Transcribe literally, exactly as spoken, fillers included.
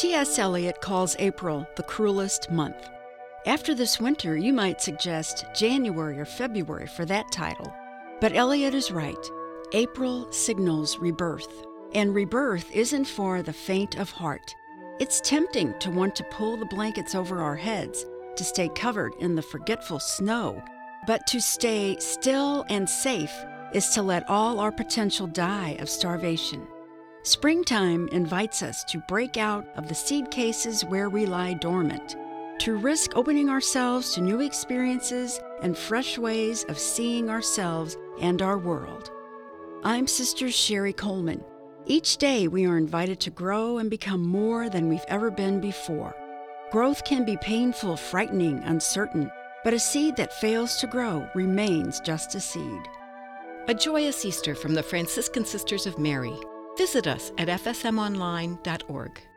T S. Eliot calls April the cruelest month. After this winter, you might suggest January or February for that title. But Eliot is right. April signals rebirth. And rebirth isn't for the faint of heart. It's tempting to want to pull the blankets over our heads, to stay covered in the forgetful snow. But to stay still and safe is to let all our potential die of starvation. Springtime invites us to break out of the seed cases where we lie dormant, to risk opening ourselves to new experiences and fresh ways of seeing ourselves and our world. I'm Sister Sherry Coleman. Each day we are invited to grow and become more than we've ever been before. Growth can be painful, frightening, uncertain, but a seed that fails to grow remains just a seed. A joyous Easter from the Franciscan Sisters of Mary. Visit us at f s m online dot org.